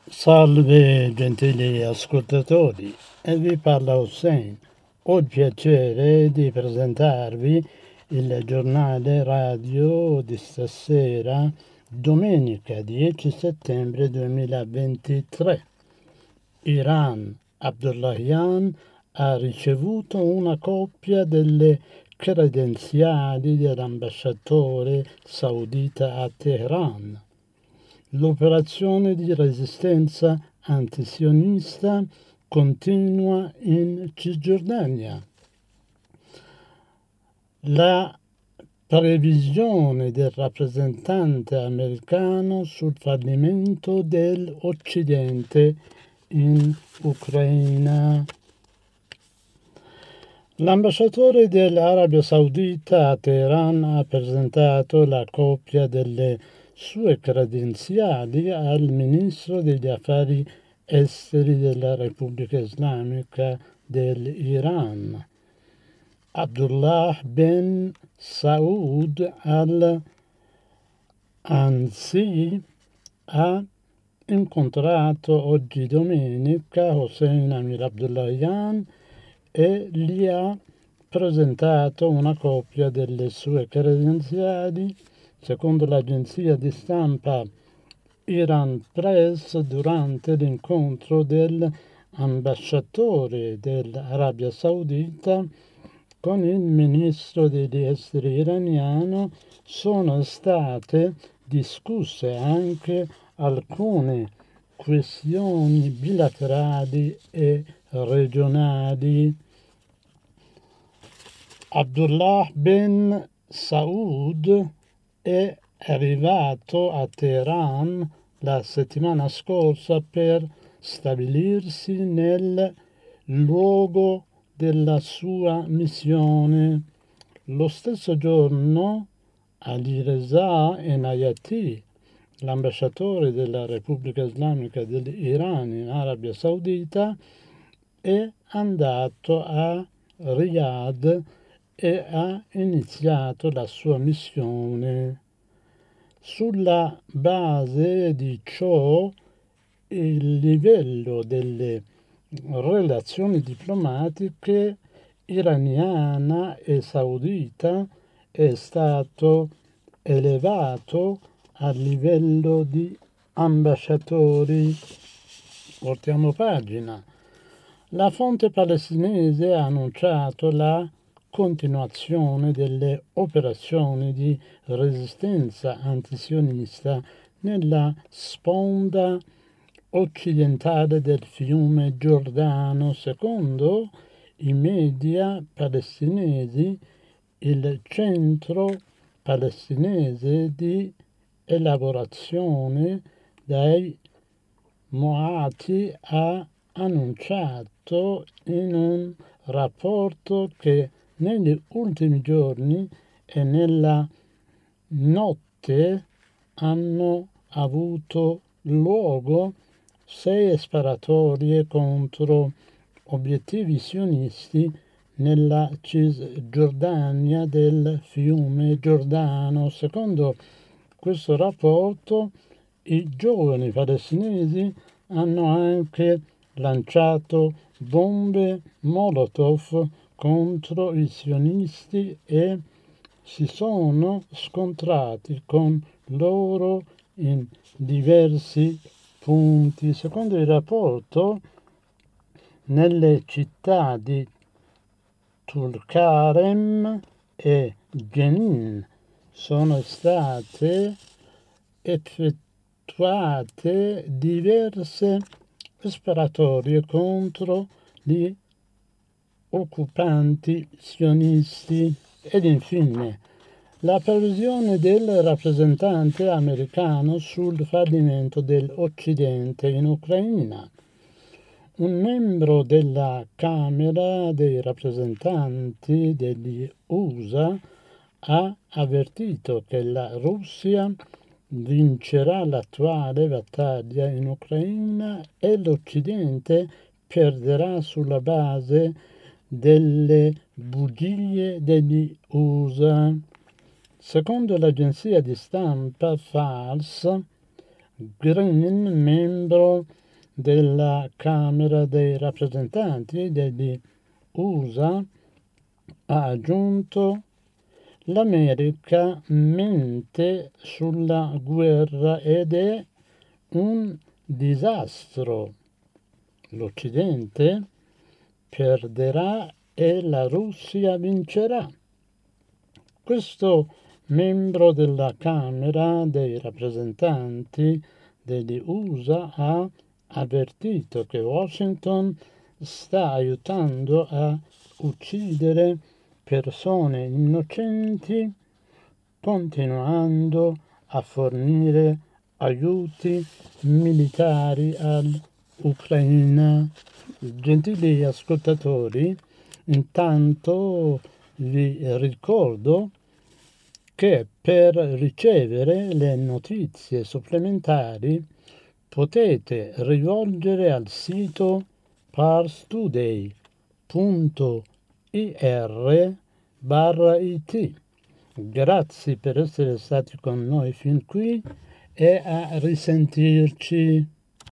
Salve gentili ascoltatori, e vi parla Hussein. Ho il piacere di presentarvi il giornale radio di stasera, domenica 10 settembre 2023. Iran. Abdullahian ha ricevuto una copia delle credenziali dell'ambasciatore saudita a Teheran. L'operazione di resistenza antisionista continua in Cisgiordania. La previsione del rappresentante americano sul fallimento dell'Occidente in Ucraina. L'ambasciatore dell'Arabia Saudita a Teheran ha presentato la copia delle sue credenziali al ministro degli affari esteri della Repubblica Islamica dell'Iran, Abdullah bin Saud al-Ansi. Ha incontrato oggi domenica Hossein Amir Abdullahian e gli ha presentato una copia delle sue credenziali. Secondo l'agenzia di stampa Iran Press, durante l'incontro dell'ambasciatore dell'Arabia Saudita con il ministro degli esteri iraniano sono state discusse anche alcune questioni bilaterali e regionali. Abdullah bin Saud è arrivato a Teheran la settimana scorsa per stabilirsi nel luogo della sua missione. Lo stesso giorno Ali Reza Enayati, l'ambasciatore della Repubblica Islamica dell'Iran in Arabia Saudita, è andato a Riyadh e ha iniziato la sua missione. Sulla base di ciò, il livello delle relazioni diplomatiche iraniana e saudita è stato elevato a livello di ambasciatori. Voltiamo pagina. La fonte palestinese ha annunciato la continuazione delle operazioni di resistenza antisionista nella sponda occidentale del fiume Giordano. Secondo i media palestinesi, il centro palestinese di elaborazione dei Moati ha annunciato in un rapporto che negli ultimi giorni e nella notte hanno avuto luogo 6 sparatorie contro obiettivi sionisti nella Cisgiordania del fiume Giordano. Secondo questo rapporto, i giovani palestinesi hanno anche lanciato bombe Molotov contro i sionisti e si sono scontrati con loro in diversi punti. Secondo il rapporto, nelle città di Tulkarem e Jenin sono state effettuate diverse sparatorie contro gli occupanti sionisti. Ed infine la previsione del rappresentante americano sul fallimento dell'Occidente in Ucraina. Un membro della Camera dei rappresentanti degli USA ha avvertito che la Russia vincerà l'attuale battaglia in Ucraina e l'Occidente perderà sulla base delle bugie degli USA. Secondo l'agenzia di stampa Fars, Green, membro della Camera dei rappresentanti degli USA ha aggiunto: l'America mente sulla guerra ed è un disastro. L'Occidente perderà e la Russia vincerà. Questo membro della Camera dei rappresentanti degli USA ha avvertito che Washington sta aiutando a uccidere persone innocenti, continuando a fornire aiuti militari all'Ucraina. Gentili ascoltatori, intanto vi ricordo che per ricevere le notizie supplementari potete rivolgere al sito parstoday.ir/it. Grazie per essere stati con noi fin qui e a risentirci.